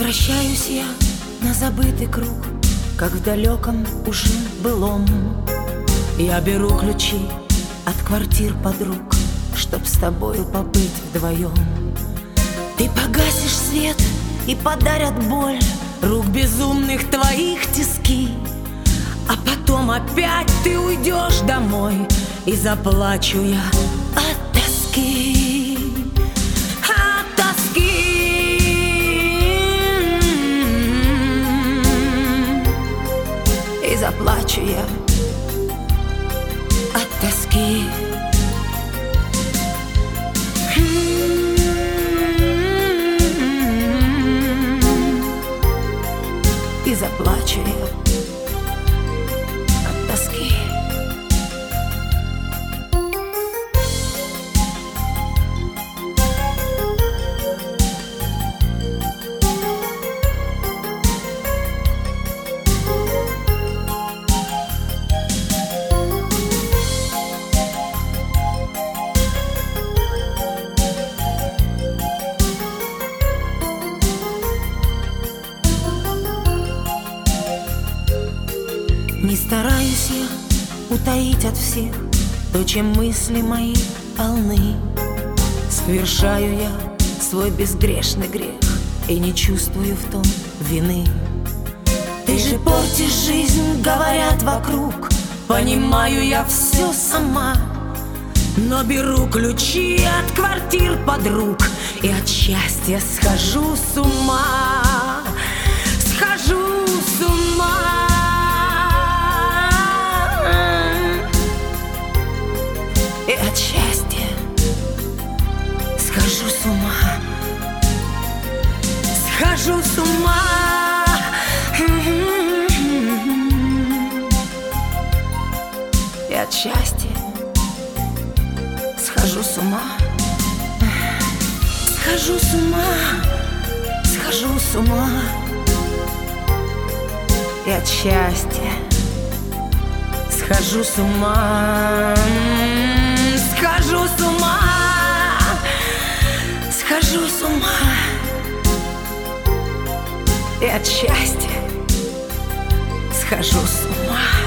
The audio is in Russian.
Возвращаюсь я на забытый круг, как в далеком уже былом. Я беру ключи от квартир подруг, чтоб с тобою побыть вдвоем. Ты погасишь свет и подарят боль рук безумных твоих тиски. А потом опять ты уйдешь домой, и заплачу я от тоски. От тоски. И заплачу я от тоски. И заплачу я от тоски. Не стараюсь я утаить от всех то, чем мысли мои полны. Совершаю я свой безгрешный грех и не чувствую в том вины. Ты же портишь жизнь, говорят вокруг, понимаю я все сама. Но беру ключи от квартир подруг и от счастья схожу с ума. Схожу с ума. И от счастья схожу с ума. Схожу с ума. И от счастья схожу с ума. Схожу с ума. Схожу с ума. И от счастья схожу с ума. Схожу с ума. Схожу с ума. И от счастья схожу с ума.